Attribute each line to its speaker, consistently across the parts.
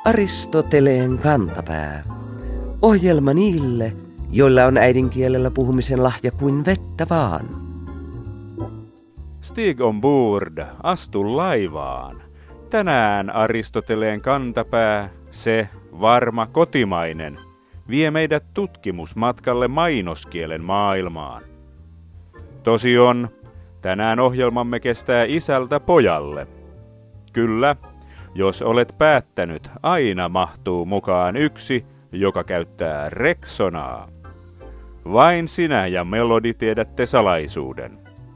Speaker 1: Aristoteleen kantapää. Ohjelma niille, joilla on äidinkielellä puhumisen lahja kuin vettä vaan.
Speaker 2: Stig ombord, astu laivaan. Tänään Aristoteleen kantapää, se varma kotimainen, vie meidät tutkimusmatkalle mainoskielen maailmaan. Tosi on, tänään ohjelmamme kestää isältä pojalle. Kyllä, jos olet päättänyt, aina mahtuu mukaan yksi, joka käyttää Rexonaa. Vain sinä ja Melodi tiedätte salaisuuden.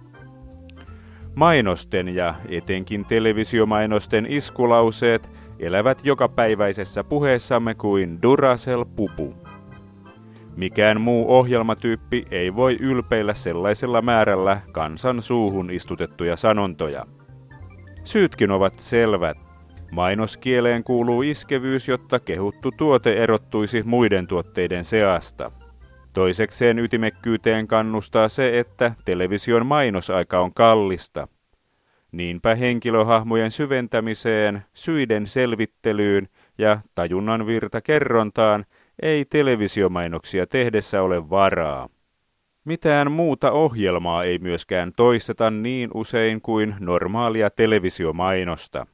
Speaker 2: Mainosten ja etenkin televisiomainosten iskulauseet elävät jokapäiväisessä puheessamme kuin Duracell-pupu. Mikään muu ohjelmatyyppi ei voi ylpeillä sellaisella määrällä kansan suuhun istutettuja sanontoja. Syytkin ovat selvät. Mainoskieleen kuuluu iskevyys, jotta kehuttu tuote erottuisi muiden tuotteiden seasta. Toisekseen ytimekkyyteen kannustaa se, että television mainosaika on kallista. Niinpä henkilöhahmojen syventämiseen, syiden selvittelyyn ja tajunnan virta kerrontaan ei televisiomainoksia tehdessä ole varaa. Mitään muuta ohjelmaa ei myöskään toisteta niin usein kuin normaalia televisiomainosta.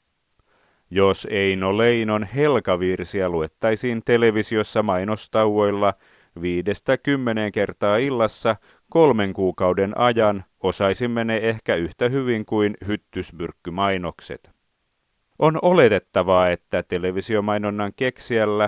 Speaker 2: Jos Eino Leinon helkavirsiä luettaisiin televisiossa mainostauoilla 5-10 kertaa illassa 3 kuukauden ajan, osaisimme ne ehkä yhtä hyvin kuin hyttysmyrkkymainokset. On oletettavaa, että televisiomainonnan keksijällä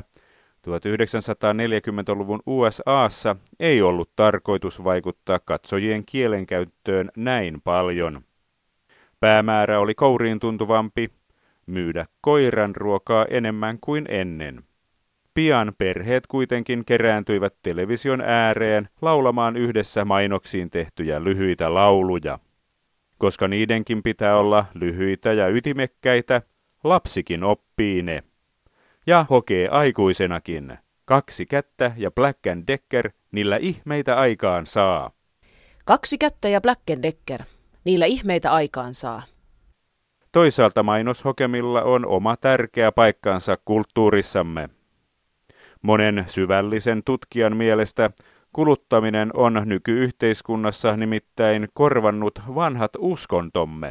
Speaker 2: 1940-luvun USAssa ei ollut tarkoitus vaikuttaa katsojien kielenkäyttöön näin paljon. Päämäärä oli kouriin tuntuvampi, myydä koiran ruokaa enemmän kuin ennen. Pian perheet kuitenkin kerääntyivät television ääreen laulamaan yhdessä mainoksiin tehtyjä lyhyitä lauluja. Koska niidenkin pitää olla lyhyitä ja ytimekkäitä, lapsikin oppii ne. Ja hokee aikuisenakin. 2 kättä ja Black & Decker, niillä ihmeitä aikaan saa.
Speaker 3: 2 kättä ja Black & Decker, niillä ihmeitä aikaan saa.
Speaker 2: Toisaalta mainoshokemilla on oma tärkeä paikkansa kulttuurissamme. Monen syvällisen tutkijan mielestä kuluttaminen on nykyyhteiskunnassa nimittäin korvannut vanhat uskontomme.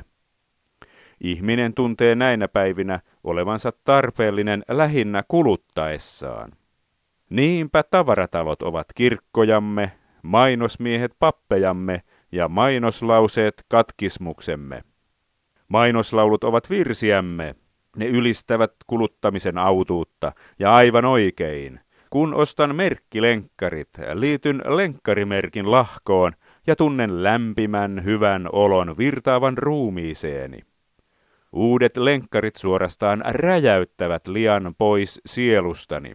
Speaker 2: Ihminen tuntee näinä päivinä olevansa tarpeellinen lähinnä kuluttaessaan. Niinpä tavaratalot ovat kirkkojamme, mainosmiehet pappejamme ja mainoslauseet katkismuksemme. Mainoslaulut ovat virsiämme. Ne ylistävät kuluttamisen autuutta ja aivan oikein. Kun ostan merkkilenkkarit, liityn lenkkarimerkin lahkoon ja tunnen lämpimän hyvän olon virtaavan ruumiiseeni. Uudet lenkkarit suorastaan räjäyttävät lian pois sielustani.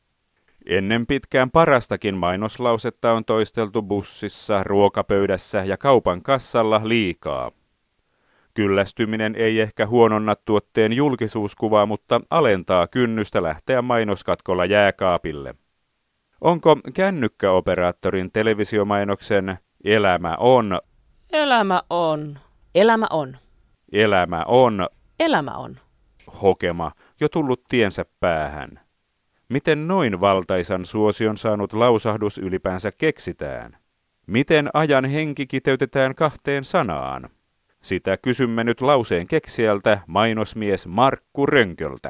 Speaker 2: Ennen pitkään parastakin mainoslausetta on toisteltu bussissa, ruokapöydässä ja kaupan kassalla liikaa. Kyllästyminen ei ehkä huononna tuotteen julkisuuskuvaa, mutta alentaa kynnystä lähteä mainoskatkolla jääkaapille. Onko kännykkäoperaattorin televisiomainoksen Elämä on,
Speaker 3: Elämä on, elämä on,
Speaker 2: elämä on,
Speaker 3: elämä on
Speaker 2: hokema jo tullut tiensä päähän? Miten noin valtaisan suosion saanut lausahdus ylipäänsä keksitään? Miten ajan henki kiteytetään 2 sanaan? Sitä kysymme nyt lauseen keksijältä, mainosmies Markku Rönköltä.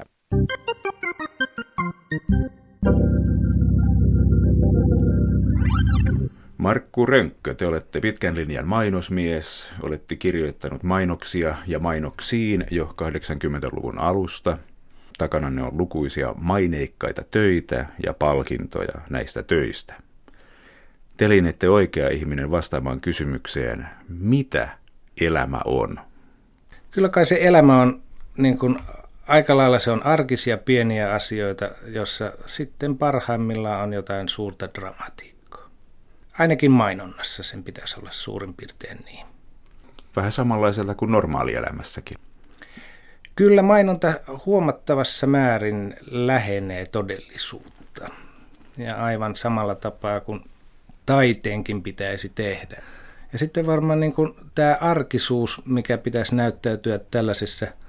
Speaker 4: Markku Rönkkö, te olette pitkän linjan mainosmies, olette kirjoittanut mainoksia ja mainoksiin jo 80-luvun alusta. Takananne on lukuisia maineikkaita töitä ja palkintoja näistä töistä. Te lienette oikea ihminen vastaamaan kysymykseen, mitä elämä on?
Speaker 5: Kyllä kai se elämä on niin kuin, aika lailla se on arkisia pieniä asioita, jossa sitten parhaimmillaan on jotain suurta dramatiikkaa. Ainakin mainonnassa sen pitäisi olla suurin piirtein niin.
Speaker 4: Vähän samanlaiselta kuin normaalielämässäkin.
Speaker 5: Kyllä mainonta huomattavassa määrin lähenee todellisuutta. Ja aivan samalla tapaa kuin taiteenkin pitäisi tehdä. Ja sitten varmaan niin kuin tämä arkisuus, mikä pitäisi näyttäytyä tällaisissa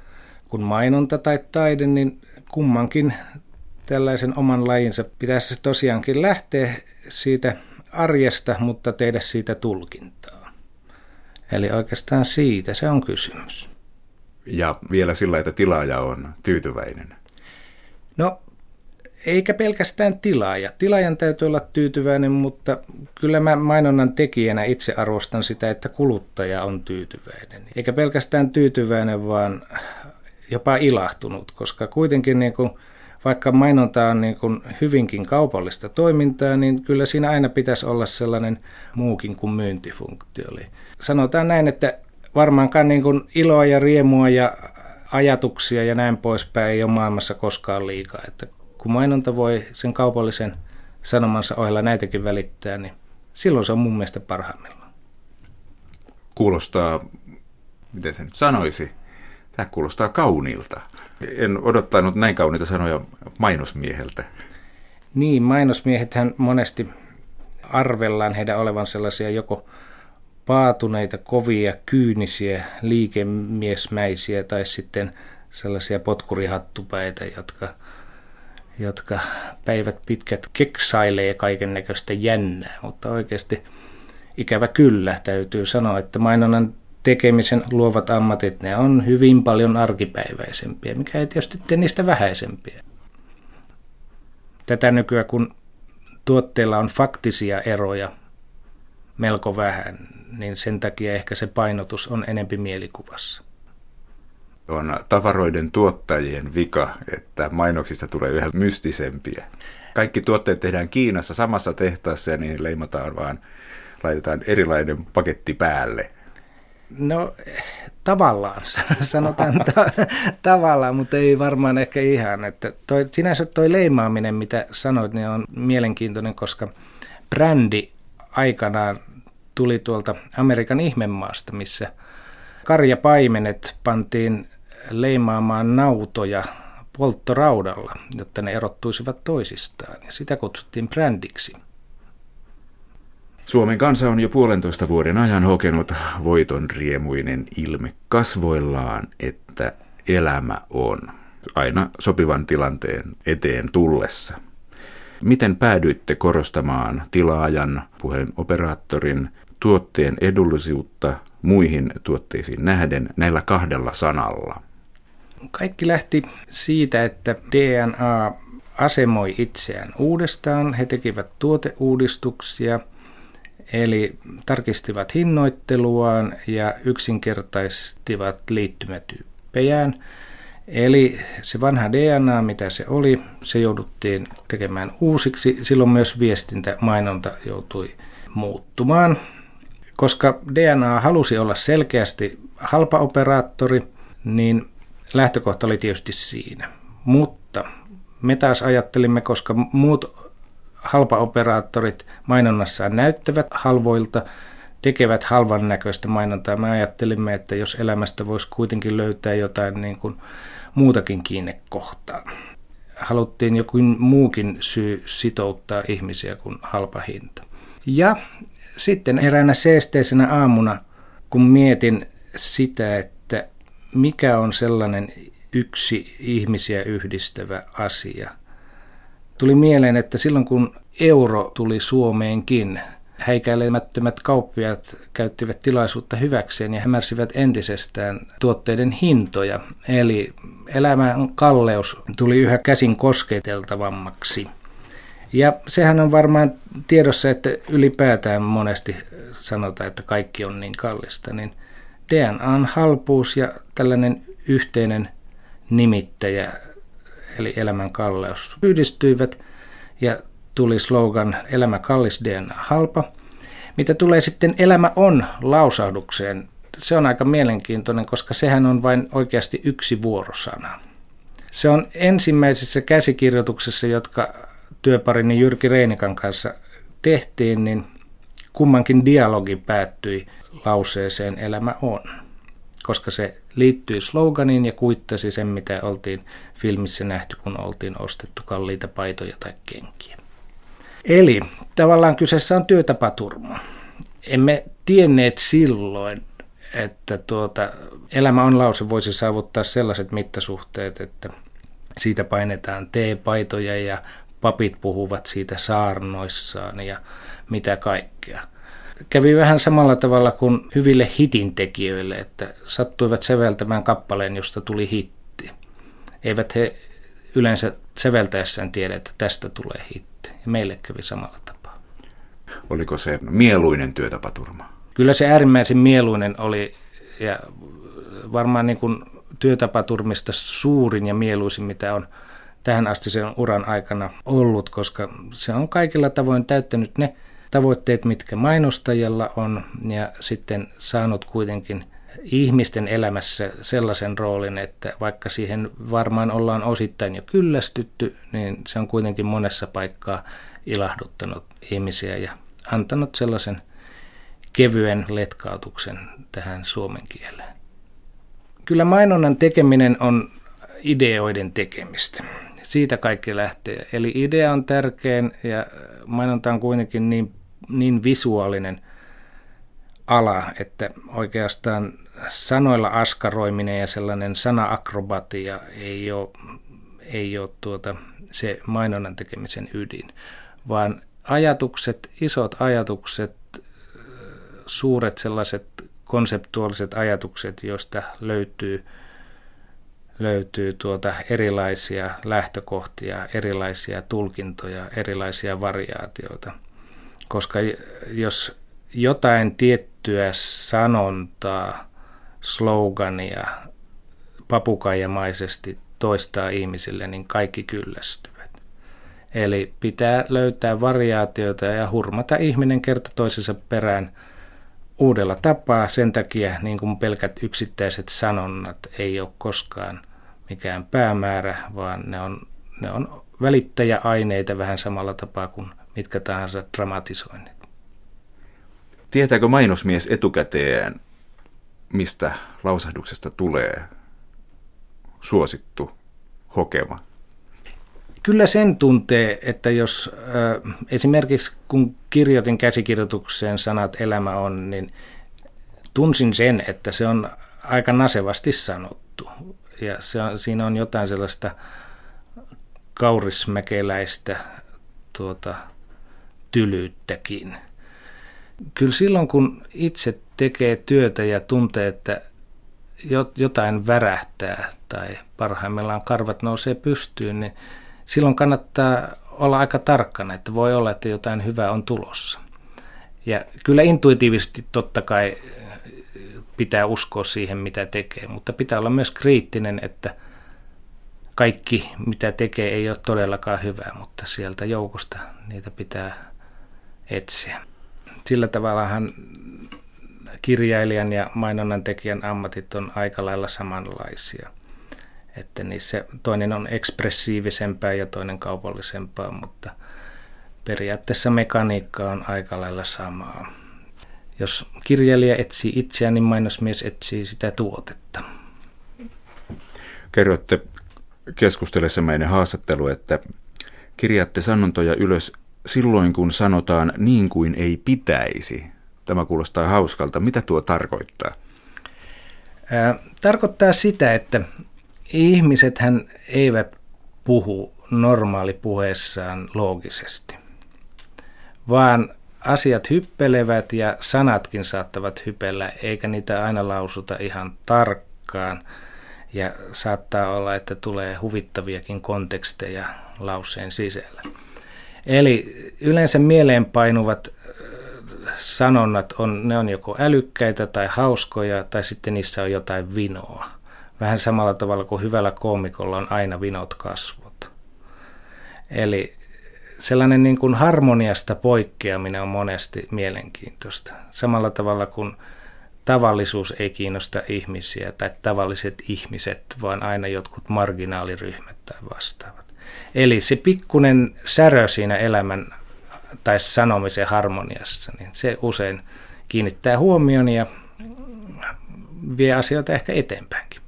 Speaker 5: kun mainonta tai taide, niin kummankin tällaisen oman lajinsa pitäisi tosiaankin lähteä siitä arjesta, mutta tehdä siitä tulkintaa. Eli oikeastaan siitä se on kysymys.
Speaker 4: Ja vielä sillä, että tilaaja on tyytyväinen.
Speaker 5: No, eikä pelkästään tilaaja. Tilaajan täytyy olla tyytyväinen, mutta kyllä mä mainonnan tekijänä itse arvostan sitä, että kuluttaja on tyytyväinen. Eikä pelkästään tyytyväinen, vaan jopa ilahtunut, koska kuitenkin niin kuin, vaikka mainonta on niin kuin hyvinkin kaupallista toimintaa, niin kyllä siinä aina pitäisi olla sellainen muukin kuin myyntifunktio. Eli sanotaan näin, että varmaankaan niin kuin iloa ja riemua ja ajatuksia ja näin poispäin ei ole maailmassa koskaan liikaa. Että kun mainonta voi sen kaupallisen sanomansa ohella näitäkin välittää, niin silloin se on mun mielestä parhaimmillaan.
Speaker 4: Kuulostaa, miten se nyt sanoisi, tämä kuulostaa kauniilta. En odottanut näin kauniita sanoja mainosmieheltä.
Speaker 5: Niin, mainosmiehethän monesti arvellaan heidän olevan sellaisia joko paatuneita, kovia, kyynisiä, liikemiesmäisiä tai sitten sellaisia potkurihattupäitä, jotka päivät pitkät keksailee kaiken näköistä jännää, mutta oikeasti ikävä kyllä täytyy sanoa, että mainonnan tekemisen luovat ammatit, ne on hyvin paljon arkipäiväisempiä, mikä ei tietysti tee niistä vähäisempiä. Tätä nykyään, kun tuotteilla on faktisia eroja melko vähän, niin sen takia ehkä se painotus on enempi mielikuvassa.
Speaker 4: On tavaroiden tuottajien vika, että mainoksista tulee yhä mystisempiä. Kaikki tuotteet tehdään Kiinassa samassa tehtaassa ja niin leimataan vaan, laitetaan erilainen paketti päälle.
Speaker 5: No tavallaan, sanotaan tavallaan, mutta ei varmaan ehkä ihan. Että sinänsä toi leimaaminen, mitä sanoit, niin on mielenkiintoinen, koska brändi aikanaan tuli tuolta Amerikan ihmemaasta, missä karjapaimenet pantiin leimaamaan nautoja polttoraudalla, jotta ne erottuisivat toisistaan. Ja sitä kutsuttiin brändiksi.
Speaker 4: Suomen kansa on jo 1,5 vuoden ajan hokenut voiton riemuinen ilme kasvoillaan, että elämä on aina sopivan tilanteen eteen tullessa. Miten päädyitte korostamaan tilaajan, puhelinoperaattorin, tuotteen edullisuutta muihin tuotteisiin nähden näillä 2 sanalla?
Speaker 5: Kaikki lähti siitä, että DNA asemoi itseään uudestaan. He tekivät tuoteuudistuksia, eli tarkistivat hinnoitteluaan ja yksinkertaistivat liittymätyyppejään. Eli se vanha DNA, mitä se oli, se jouduttiin tekemään uusiksi. Silloin myös viestintämainonta joutui muuttumaan. Koska DNA halusi olla selkeästi halpaoperaattori, niin lähtökohta oli tietysti siinä. Mutta me taas ajattelimme, koska muut halpaoperaattorit mainonnassaan näyttävät halvoilta, tekevät halvan näköistä mainontaa. Me ajattelimme, että jos elämästä voisi kuitenkin löytää jotain niin kuin muutakin kiinnekohtaa. Haluttiin joku muukin syy sitouttaa ihmisiä kuin halpa hinta. Ja sitten eräänä seesteisenä aamuna, kun mietin sitä, että mikä on sellainen yksi ihmisiä yhdistävä asia, tuli mieleen, että silloin kun euro tuli Suomeenkin, häikäilemättömät kauppiaat käyttivät tilaisuutta hyväkseen ja hämärsivät entisestään tuotteiden hintoja. Eli elämän kalleus tuli yhä käsin kosketeltavammaksi. Ja sehän on varmaan tiedossa, että ylipäätään monesti sanotaan, että kaikki on niin kallista, niin DNAn halpuus ja tällainen yhteinen nimittäjä, eli elämän kalleus, yhdistyivät ja tuli slogan elämä kallis, DNA halpa. Mitä tulee sitten elämä on lausahdukseen, se on aika mielenkiintoinen, koska sehän on vain oikeasti yksi vuorosana. Se on ensimmäisessä käsikirjoituksessa, jotka työparini Jyrki Reinikan kanssa tehtiin, niin kummankin dialogi päättyi lauseeseen elämä on, koska se liittyi sloganiin ja kuittasi sen, mitä oltiin filmissä nähty, kun oltiin ostettu kalliita paitoja tai kenkiä. Eli tavallaan kyseessä on työtapaturma. Emme tienneet silloin, että elämä on lause voisi saavuttaa sellaiset mittasuhteet, että siitä painetaan teepaitoja ja papit puhuvat siitä saarnoissaan ja mitä kaikkea. Kävi vähän samalla tavalla kuin hyville hitintekijöille, että sattuivat säveltämään kappaleen, josta tuli hitti. Eivät he yleensä säveltäessään tiedä, että tästä tulee hitti. Ja meille kävi samalla tapaa.
Speaker 4: Oliko se mieluinen työtapaturma?
Speaker 5: Kyllä se äärimmäisen mieluinen oli, ja varmaan niin kuin työtapaturmista suurin ja mieluisin, mitä on tähän asti sen uran aikana ollut, koska se on kaikilla tavoin täyttänyt ne tavoitteet, mitkä mainostajalla on, ja sitten saanut kuitenkin ihmisten elämässä sellaisen roolin, että vaikka siihen varmaan ollaan osittain jo kyllästytty, niin se on kuitenkin monessa paikkaa ilahduttanut ihmisiä ja antanut sellaisen kevyen letkautuksen tähän suomen kieleen. Kyllä mainonnan tekeminen on ideoiden tekemistä. Siitä kaikki lähtee. Eli idea on tärkein ja mainonta on kuitenkin niin visuaalinen ala, että oikeastaan sanoilla askaroiminen ja sellainen sana-akrobatia ei ole se mainonnan tekemisen ydin, vaan ajatukset, isot ajatukset, suuret sellaiset konseptuaaliset ajatukset, joista löytyy erilaisia lähtökohtia, erilaisia tulkintoja, erilaisia variaatioita. Koska jos jotain tiettyä sanontaa, slogania papukaijamaisesti toistaa ihmisille, niin kaikki kyllästyvät. Eli pitää löytää variaatioita ja hurmata ihminen kerta toisensa perään uudella tapaa. Sen takia niin kuin pelkät yksittäiset sanonnat ei ole koskaan mikään päämäärä, vaan ne on välittäjäaineita vähän samalla tapaa kuin mitkä tahansa dramatisoinnit.
Speaker 4: Tietääkö mainosmies etukäteen, mistä lausahduksesta tulee suosittu hokema?
Speaker 5: Kyllä sen tuntee, että jos esimerkiksi kun kirjoitin käsikirjoitukseen sanat elämä on, niin tunsin sen, että se on aika nasevasti sanottu. Ja siinä on jotain sellaista kaurismäkeläistä tylyyttäkin. Kyllä silloin, kun itse tekee työtä ja tuntee, että jotain värähtää tai parhaimmillaan karvat nousee pystyyn, niin silloin kannattaa olla aika tarkkana, että voi olla, että jotain hyvää on tulossa. Ja kyllä intuitiivisesti totta kai pitää uskoa siihen, mitä tekee, mutta pitää olla myös kriittinen, että kaikki, mitä tekee, ei ole todellakaan hyvää, mutta sieltä joukosta niitä pitää etsiä. Sillä tavallahan kirjailijan ja mainonnan tekijän ammatit on aika lailla samanlaisia. Että niissä toinen on ekspressiivisempää ja toinen kaupallisempaa, mutta periaatteessa mekaniikka on aika lailla samaa. Jos kirjailija etsii itseään, niin mainosmies etsii sitä tuotetta.
Speaker 4: Kerroitte keskustellessa meidän haastattelu, että kirjaatte sanontoja ylös silloin, kun sanotaan niin kuin ei pitäisi. Tämä kuulostaa hauskalta. Mitä tuo tarkoittaa?
Speaker 5: Tarkoittaa sitä, että ihmisethän eivät puhu normaalipuheessaan loogisesti, vaan asiat hyppelevät ja sanatkin saattavat hypellä, eikä niitä aina lausuta ihan tarkkaan. Ja saattaa olla, että tulee huvittaviakin konteksteja lauseen sisällä. Eli yleensä mieleenpainuvat sanonnat ne on joko älykkäitä tai hauskoja, tai sitten niissä on jotain vinoa. Vähän samalla tavalla kuin hyvällä koomikolla on aina vinot kasvot. Eli sellainen niin kuin harmoniasta poikkeaminen on monesti mielenkiintoista. Samalla tavalla kuin tavallisuus ei kiinnosta ihmisiä tai tavalliset ihmiset, vaan aina jotkut marginaaliryhmät tai vastaavat. Eli se pikkunen särö siinä elämän tai sanomisen harmoniassa, niin se usein kiinnittää huomion ja vie asioita ehkä eteenpäinkin.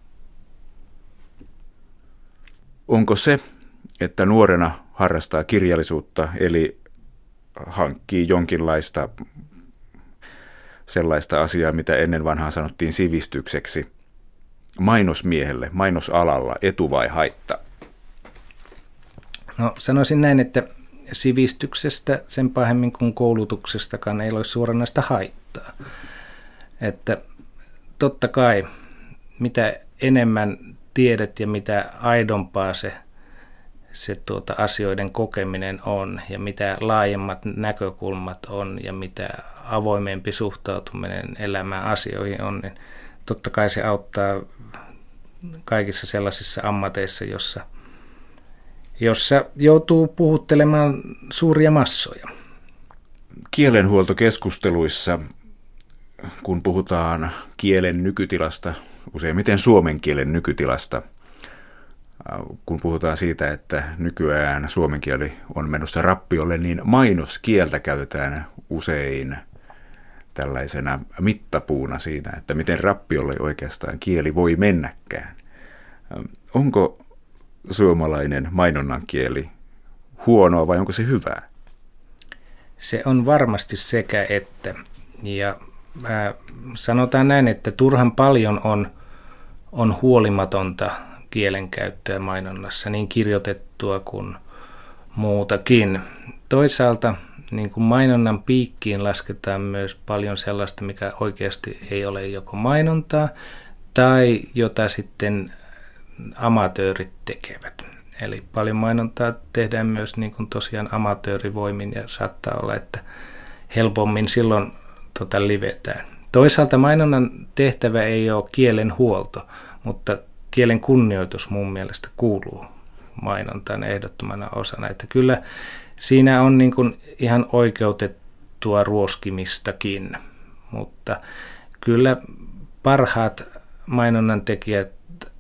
Speaker 4: Onko se, että nuorena harrastaa kirjallisuutta, eli hankkii jonkinlaista sellaista asiaa, mitä ennen vanhaa sanottiin sivistykseksi. Mainosmiehelle, mainosalalla, etu vai haitta?
Speaker 5: No sanoisin näin, että sivistyksestä sen pahemmin kuin koulutuksestakaan ei ole suoranaista haittaa. Että totta kai mitä enemmän tiedät ja mitä aidompaa se asioiden kokeminen on ja mitä laajemmat näkökulmat on ja mitä avoimempi suhtautuminen elämään asioihin on, niin totta kai se auttaa kaikissa sellaisissa ammateissa, jossa joutuu puhuttelemaan suuria massoja.
Speaker 4: Kielenhuoltokeskusteluissa, kun puhutaan kielen nykytilasta, useimmiten suomen kielen nykytilasta, kun puhutaan siitä, että nykyään suomen kieli on menossa rappiolle, niin mainoskieltä käytetään usein tällaisena mittapuuna siitä, että miten rappiolle oikeastaan kieli voi mennäkään. Onko suomalainen mainonnan kieli huonoa vai onko se hyvää?
Speaker 5: Se on varmasti sekä että. Ja sanotaan näin, että turhan paljon on huolimatonta kielenkäyttöä mainonnassa, niin kirjoitettua kuin muutakin. Toisaalta niin kuin mainonnan piikkiin lasketaan myös paljon sellaista, mikä oikeasti ei ole joko mainontaa tai jota sitten amatöörit tekevät. Eli paljon mainontaa tehdään myös niin kuin tosiaan amatöörivoimin ja saattaa olla, että helpommin silloin livetään. Toisaalta mainonnan tehtävä ei ole kielen huolto, mutta kielen kunnioitus mun mielestä kuuluu mainontaan ehdottomana osana. Että kyllä siinä on niin kuin ihan oikeutettua ruoskimistakin, mutta kyllä parhaat mainonnan tekijät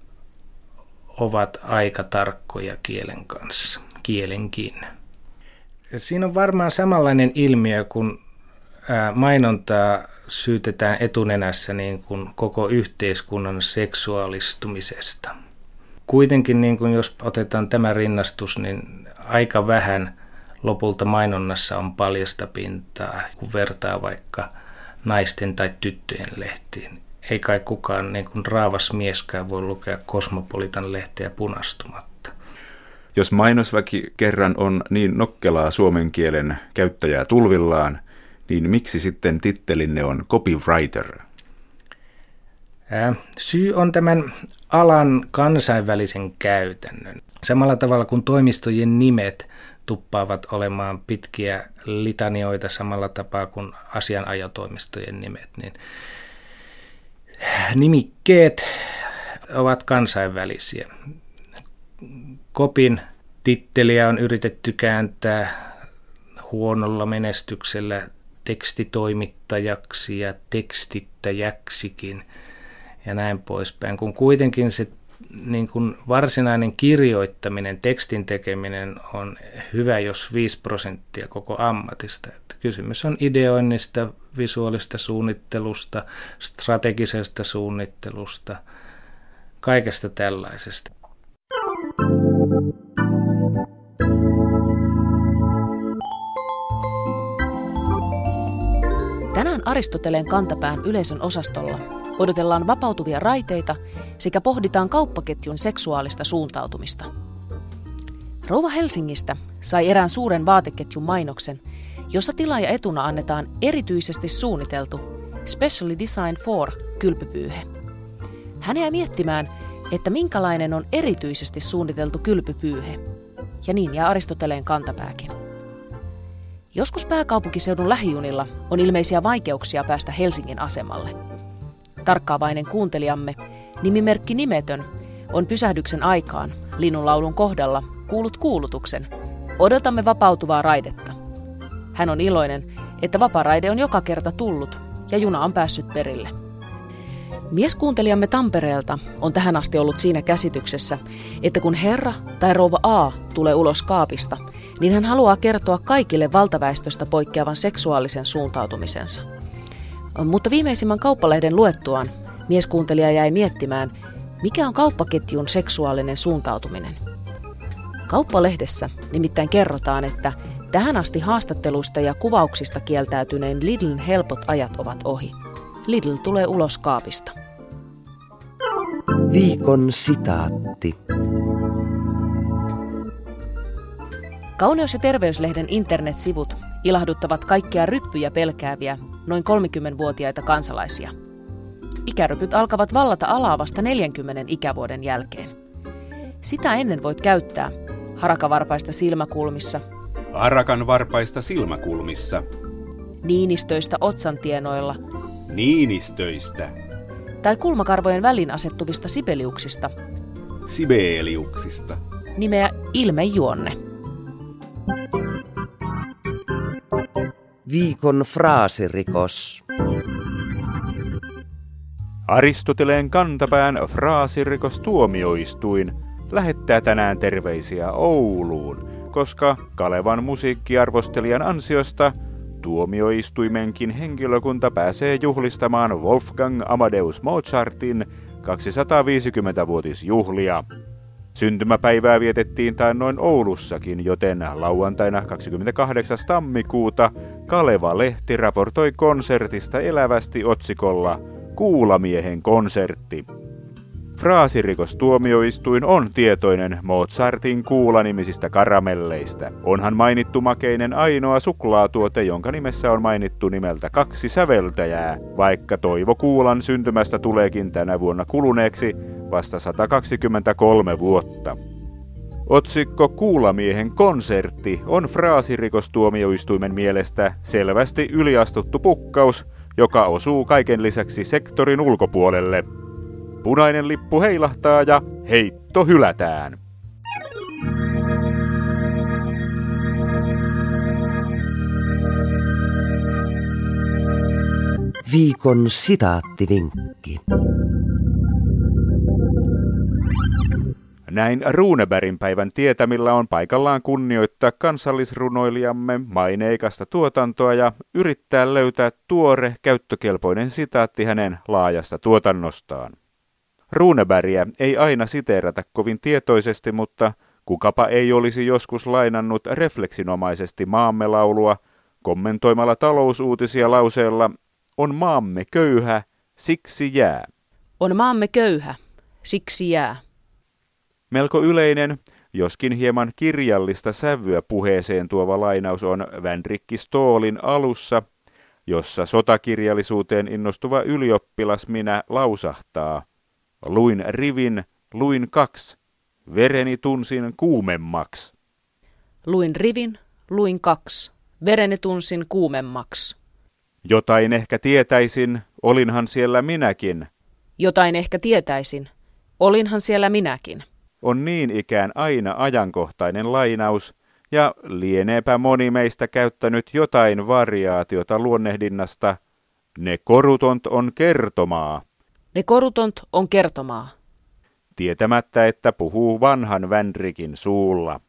Speaker 5: ovat aika tarkkoja kielen kanssa, kielenkin. Siinä on varmaan samanlainen ilmiö, kun mainontaa syytetään etunenässä niin kuin koko yhteiskunnan seksuaalistumisesta. Kuitenkin niin kuin jos otetaan tämä rinnastus, niin aika vähän lopulta mainonnassa on paljasta pintaa, kun vertaa vaikka naisten tai tyttöjen lehtiin. Ei kai kukaan niin kuin raavas mieskään voi lukea Cosmopolitan lehteä punastumatta.
Speaker 4: Jos mainosväki kerran on niin nokkelaa suomen kielen käyttäjää tulvillaan, niin miksi sitten tittelinne on copywriter?
Speaker 5: Syy on tämän alan kansainvälisen käytännön. Samalla tavalla kuin toimistojen nimet tuppaavat olemaan pitkiä litanioita samalla tapaa kuin asianajotoimistojen nimet, niin nimikkeet ovat kansainvälisiä. Copyn titteliä on yritetty kääntää huonolla menestyksellä tekstitoimittajaksi ja tekstittäjäksikin ja näin poispäin, kun kuitenkin se niin kuin varsinainen kirjoittaminen, tekstin tekeminen on hyvä, jos 5% koko ammatista. Että kysymys on ideoinnista, visuaalista suunnittelusta, strategisesta suunnittelusta, kaikesta tällaisesta.
Speaker 3: Tänään Aristoteleen kantapään yleisön osastolla odotellaan vapautuvia raiteita sekä pohditaan kauppaketjun seksuaalista suuntautumista. Rouva Helsingistä sai erään suuren vaateketjun mainoksen, jossa tilaajaetuna annetaan erityisesti suunniteltu Specially Designed for kylpypyyhe. Hän jäi miettimään, että minkälainen on erityisesti suunniteltu kylpypyyhe, ja niin jää Aristoteleen kantapääkin. Joskus pääkaupunkiseudun lähijunilla on ilmeisiä vaikeuksia päästä Helsingin asemalle. Tarkkaavainen kuuntelijamme, nimimerkki Nimetön, on pysähdyksen aikaan, linnunlaulun kohdalla, kuullut kuulutuksen. Odotamme vapautuvaa raidetta. Hän on iloinen, että vaparaide on joka kerta tullut ja juna on päässyt perille. Mieskuuntelijamme Tampereelta on tähän asti ollut siinä käsityksessä, että kun herra tai rouva A tulee ulos kaapista, niin hän haluaa kertoa kaikille valtaväestöstä poikkeavan seksuaalisen suuntautumisensa. Mutta viimeisimmän kauppalehden luettuaan mieskuuntelija jäi miettimään, mikä on kauppaketjun seksuaalinen suuntautuminen. Kauppalehdessä nimittäin kerrotaan, että tähän asti haastatteluista ja kuvauksista kieltäytyneen Lidlin helpot ajat ovat ohi. Lidl tulee ulos kaapista.
Speaker 1: Viikon sitaatti.
Speaker 3: Kauneus- ja terveyslehden internetsivut ilahduttavat kaikkia ryppyjä pelkääviä, noin 30-vuotiaita kansalaisia. Ikärypyt alkavat vallata alaa vasta 40 ikävuoden jälkeen. Sitä ennen voit käyttää harakavarpaista silmäkulmissa,
Speaker 2: Harakan varpaista silmäkulmissa,
Speaker 3: niinistöistä otsantienoilla
Speaker 2: niinistöistä,
Speaker 3: tai kulmakarvojen väliin asettuvista sibeliuksista
Speaker 2: sibeliuksista.
Speaker 3: nimeä ilmejuonne.
Speaker 1: Viikon fraasirikos.
Speaker 2: Aristoteleen kantapään fraasirikostuomioistuin lähettää tänään terveisiä Ouluun, koska Kalevan musiikkiarvostelijan ansiosta tuomioistuimenkin henkilökunta pääsee juhlistamaan Wolfgang Amadeus Mozartin 250-vuotisjuhlia. Syntymäpäivää vietettiin taannoin Oulussakin, joten lauantaina 28. tammikuuta Kaleva-lehti raportoi konsertista elävästi otsikolla Kuulamiehen konsertti. Fraasirikostuomioistuin on tietoinen Mozartin kuulanimisistä karamelleista. Onhan mainittu makeinen ainoa suklaatuote, jonka nimessä on mainittu nimeltä 2 säveltäjää, vaikka Toivo Kuulan syntymästä tuleekin tänä vuonna kuluneeksi vasta 123 vuotta. Otsikko Kuulamiehen konsertti on fraasirikostuomioistuimen mielestä selvästi yliastuttu pukkaus, joka osuu kaiken lisäksi sektorin ulkopuolelle. Punainen lippu heilahtaa ja heitto hylätään.
Speaker 1: Viikon sitaattivinkki.
Speaker 2: Näin Runebergin päivän tietämillä on paikallaan kunnioittaa kansallisrunoilijamme maineikasta tuotantoa ja yrittää löytää tuore, käyttökelpoinen sitaatti hänen laajasta tuotannostaan. Runebergiä ei aina siteerata kovin tietoisesti, mutta kukapa ei olisi joskus lainannut refleksinomaisesti maamme laulua kommentoimalla talousuutisia lauseella "On maamme köyhä, siksi jää".
Speaker 3: On maamme köyhä, siksi jää.
Speaker 2: Melko yleinen, joskin hieman kirjallista sävyä puheeseen tuova lainaus on Vänrikki Stoolin alussa, jossa sotakirjallisuuteen innostuva ylioppilas minä lausahtaa: "Luin rivin, luin 2, vereni tunsin kuumemmaksi".
Speaker 3: Luin rivin, luin 2, vereni tunsin kuumemmaksi.
Speaker 2: Jotain ehkä tietäisin, olinhan siellä minäkin.
Speaker 3: Jotain ehkä tietäisin, olinhan siellä minäkin.
Speaker 2: On niin ikään aina ajankohtainen lainaus, ja lieneepä moni meistä käyttänyt jotain variaatiota luonnehdinnasta "ne korutont on kertomaa",
Speaker 3: Ne korutont on kertomaa.
Speaker 2: tietämättä, että puhuu vanhan Vänrikin suulla.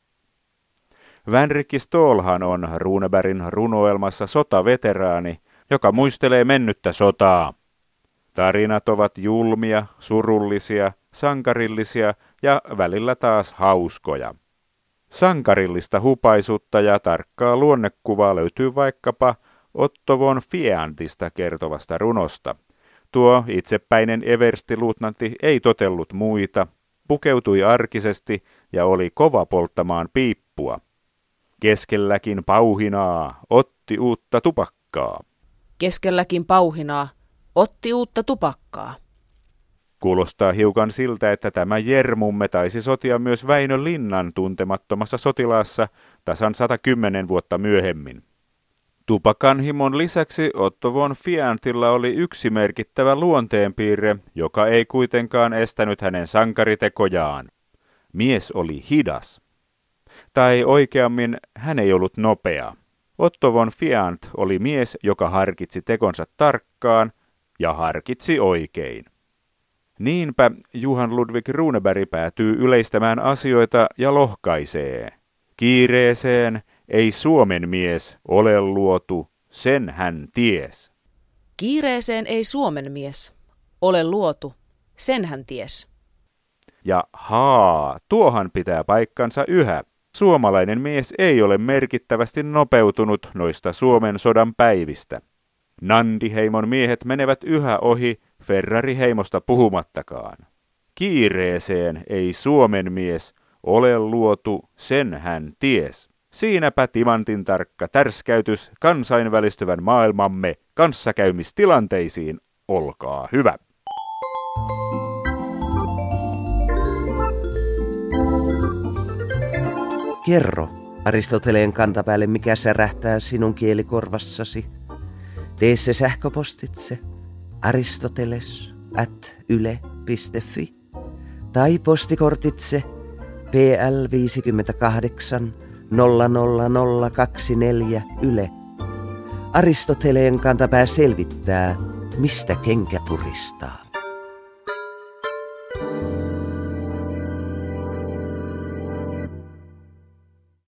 Speaker 2: Vänrikki Ståhlhan on Runebergin runoelmassa sotaveteraani, joka muistelee mennyttä sotaa. Tarinat ovat julmia, surullisia, sankarillisia ja välillä taas hauskoja. Sankarillista hupaisuutta ja tarkkaa luonnekuvaa löytyy vaikkapa Otto von Fiantista kertovasta runosta. Tuo itsepäinen everstiluutnantti ei totellut muita, pukeutui arkisesti ja oli kova polttamaan piippua. Keskelläkin pauhinaa, otti uutta tupakkaa.
Speaker 3: Keskelläkin pauhinaa, otti uutta tupakkaa.
Speaker 2: Kuulostaa hiukan siltä, että tämä Jermumme taisi sotia myös Väinö Linnan tuntemattomassa sotilaassa tasan 110 vuotta myöhemmin. Tupakanhimon lisäksi Otto von Fiantilla oli yksi merkittävä luonteenpiirre, joka ei kuitenkaan estänyt hänen sankaritekojaan. Mies oli hidas. Tai oikeammin, hän ei ollut nopea. Otto von Fiant oli mies, joka harkitsi tekonsa tarkkaan ja harkitsi oikein. Niinpä Johan Ludwig Runeberg päätyy yleistämään asioita ja lohkaisee: "Kiireeseen ei Suomen mies ole luotu, sen hän ties".
Speaker 3: Kiireeseen ei Suomen mies ole luotu, sen hän ties.
Speaker 2: Ja tuohan pitää paikkansa yhä. Suomalainen mies ei ole merkittävästi nopeutunut noista Suomen sodan päivistä. Nandi-heimon miehet menevät yhä ohi, Ferrari-heimosta puhumattakaan. Kiireeseen ei Suomen mies ole luotu, sen hän ties. Siinäpä timantin tarkka tärskäytys kansainvälistyvän maailmamme kanssakäymistilanteisiin. Olkaa hyvä.
Speaker 1: Kerro Aristoteleen kantapäälle, mikä särähtää sinun kielikorvassasi. Tee se sähköpostitse aristoteles@yle.fi tai postikortitse PL 58 00024 Yle. Aristoteleen kantapää selvittää, mistä kenkä puristaa.